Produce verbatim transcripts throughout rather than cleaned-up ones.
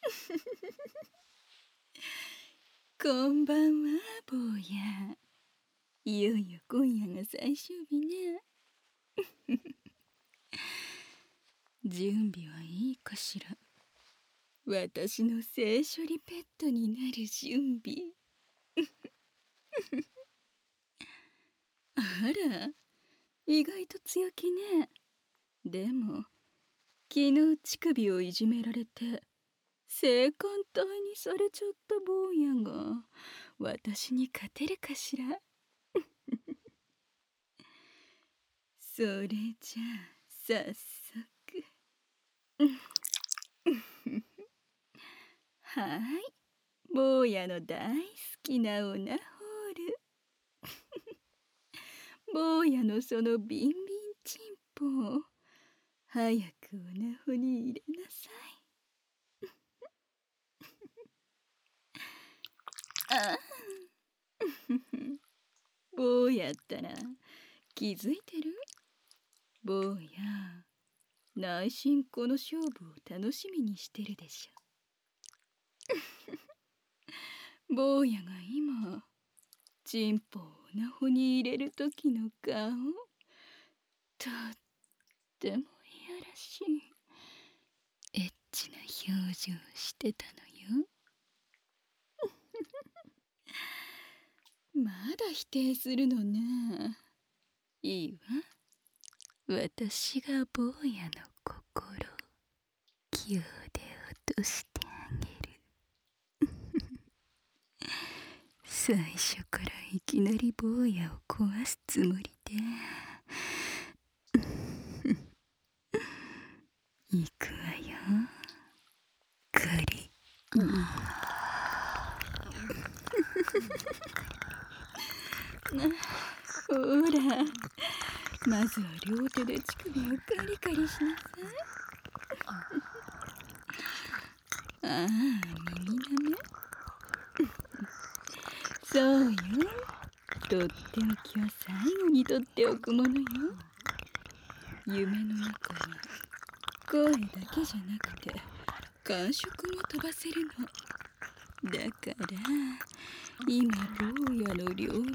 こんばんは、坊や。いよいよ今夜が最終日ね。準備はいいかしら。私の性処理ペットになる準備。あら、意外と強気ね。でも、昨日乳首をいじめられて、性感帯にされちゃった坊やが、私に勝てるかしら。それじゃあ、早速。はい、坊やの大好きなオナホール。坊やのそのビンビンチンポを早くオナホに入れなさい。ああ、坊やったら気づいてる？坊や、内心この勝負を楽しみにしてるでしょ。坊やが今チンポをオナホに入れる時の顔、とってもいやらしいエッチな表情してたのよ。まだ否定するのね。いいわ、私が坊やの心をキューで落としてあげる。最初からいきなり坊やを壊すつもりでいくわよ。カリ、うん、ほら、まずは両手で乳首をカリカリしなさい。ああ、耳なめ。そうよ、とっておきは最後にとっておくものよ。夢の中は声だけじゃなくて感触も飛ばせるの。だから今坊やの両耳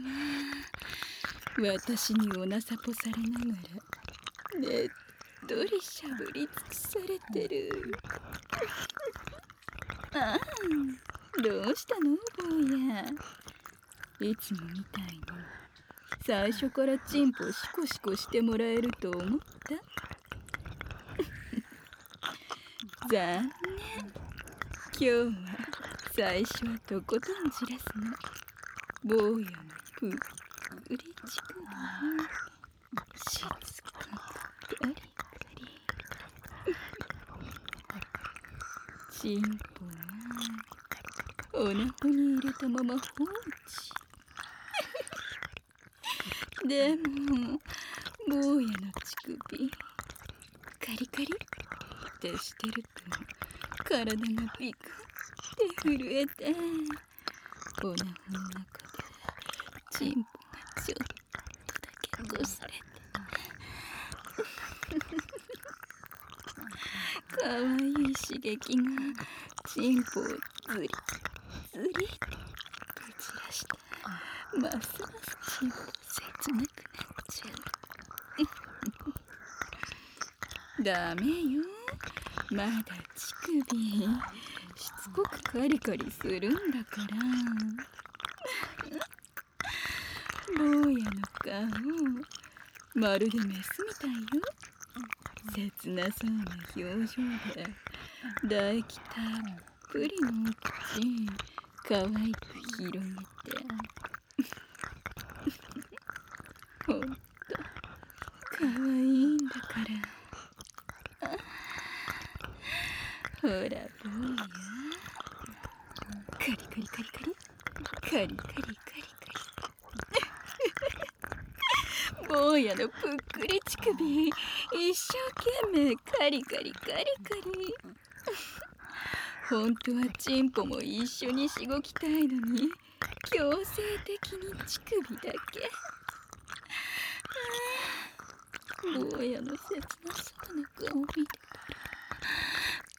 は私におなさぽされながらねっとりしゃぶり尽くされてる。ああ、どうしたの坊や。いつもみたいに最初からチンポシコシコしてもらえると思った？残念。今日は最初はとことんじらすの。坊やのぷっくり乳首にしつこくカリカリ。チンポはおなほに入れたまま放置。でも坊やの乳首カリカリってしてると体がビクって震えて、おなほの中でチンポがちょっとだけこすれてかわいい刺激がチンポをズリズリってぶち出して、ますますチンポ切なくなっちゃう。ダメよ、まだ乳首しつこくカリカリするんだから。坊やの顔まるでメスみたいよ。切なそうな表情で唾液たっぷりのお口可愛く広げてほんと可愛いんだから。ほら坊や、カリカリカリカリカリカリカリカリ坊やのぷっくり乳首一生懸命カリカリカリカリ。本当はチンポも一緒にしごきたいのに強制的に乳首だけ。坊やの切なそうな顔見てたら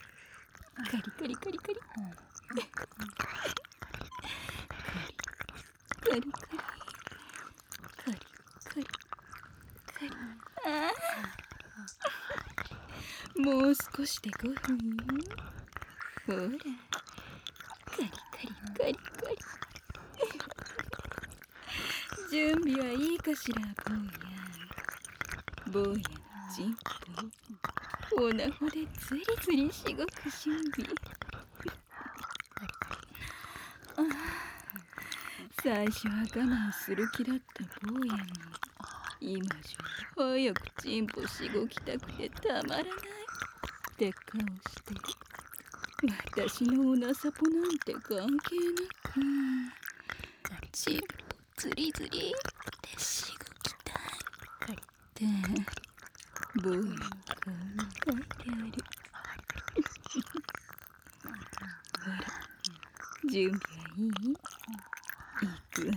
カリカリカリカリカリカリカリカリカリカリ。ああ、もう少しでごふんよ。ほら、カリカリカリカリ。準備はいいかしら、坊や。坊やのチンポ、おなほでつりつりしごく準備。ああ、最初は我慢する気だった坊やも、今じゃ早くチンポしごきたくてたまらないって顔してる。私のおなさぽなんて関係なく、チンポズリズリってしごきたいって坊やの顔に書いてある。ほら、準備はいい？行くわよ。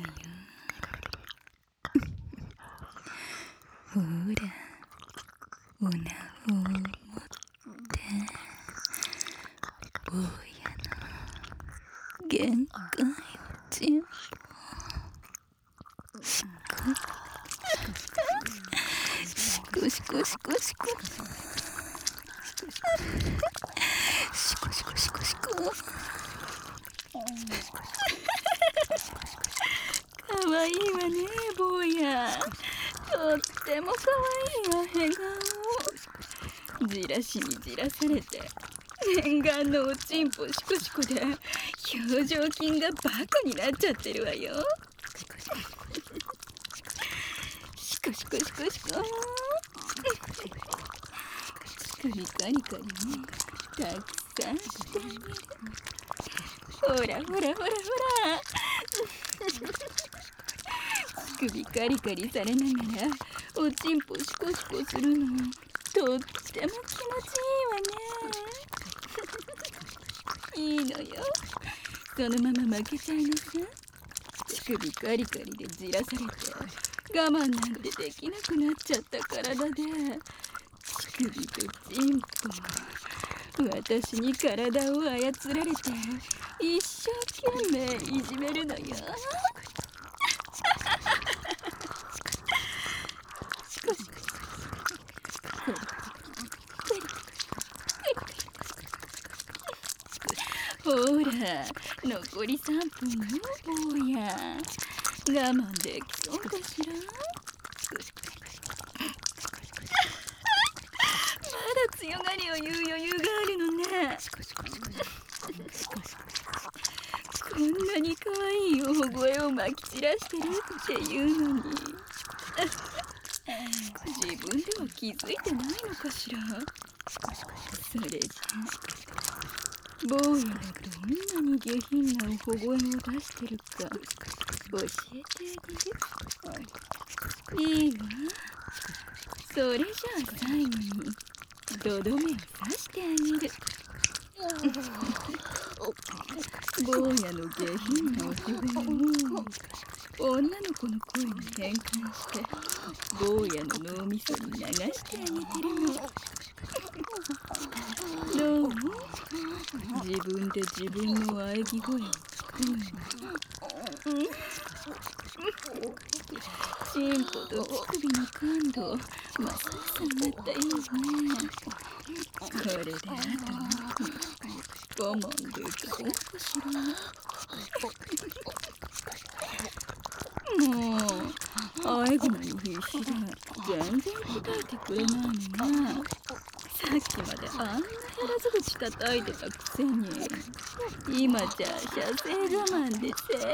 ほら、おなほを持って坊やの限界をチンポしこしこしこしこしこしこしこしこ。かわいいわね、坊や。とってもかわいいわ、変顔。じらしにじらされて念願のおちんぽシコシコで表情筋がバカになっちゃってるわよ。シコシコシコシコ。カリカリカリね、たくさんしてあげる。ほらほらほらほら。乳首カリカリされながらおちんぽシコシコするの、とっても気持ちいいわね。いいのよ、そのまま負けちゃいなさい。乳首カリカリでじらされて我慢なんてできなくなっちゃった体で、乳首とチンポ、私に体を操られて一生懸命いじめるのよ。ほら、残りさんぷんよ、坊や。我慢できそうかしら？まだ強がりを言う余裕があるのね。こんなに可愛い大声をまき散らしてるっていうのに自分では気づいてないのかしら。それじゃ坊やがどんなに下品なお小声を出してるか教えてあげる。いいわ。それじゃあ最後にどどめを刺してあげる。坊やの下品なお小声を女の子の声に変換して坊やの脳みそに流してあげてるの。どう？自分で自分の喘ぎ声を聞くのよ。チンポと乳首の感度まささになったよね。これであと我慢できそうかしら。もう喘ぐのに必死で全然答えてくれないのがさっきまであんな減らず口叩いてたくせに、今じゃ射精我慢で精一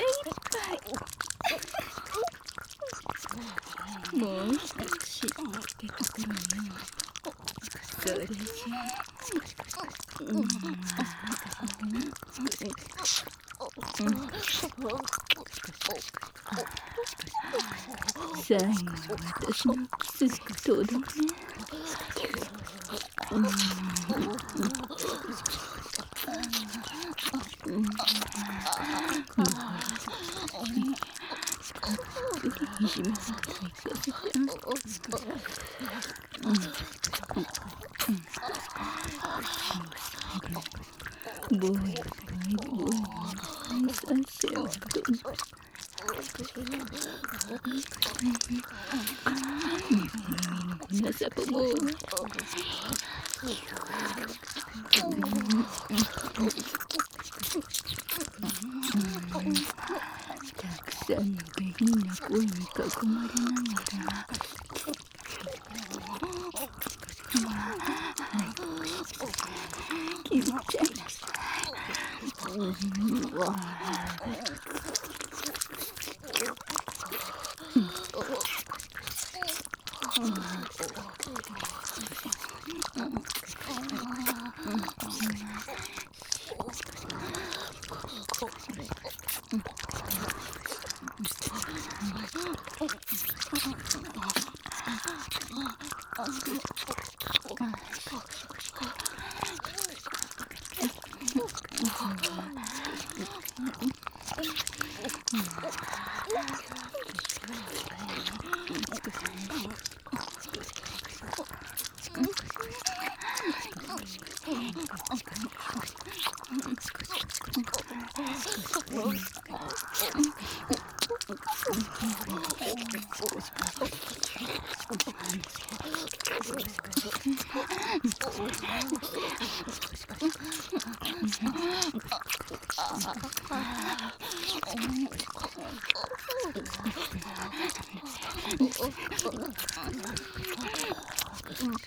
杯。もう少しってところよ。それじゃ、うん、最後は私のキスしかとどめ。うんうん、もういじめさせて行かせて。ボイボイボイさせようと。皆さんもたくさんの下品な声に囲まれながら、気持ちゃいなさい。うんわ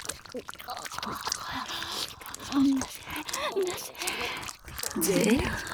ゼロ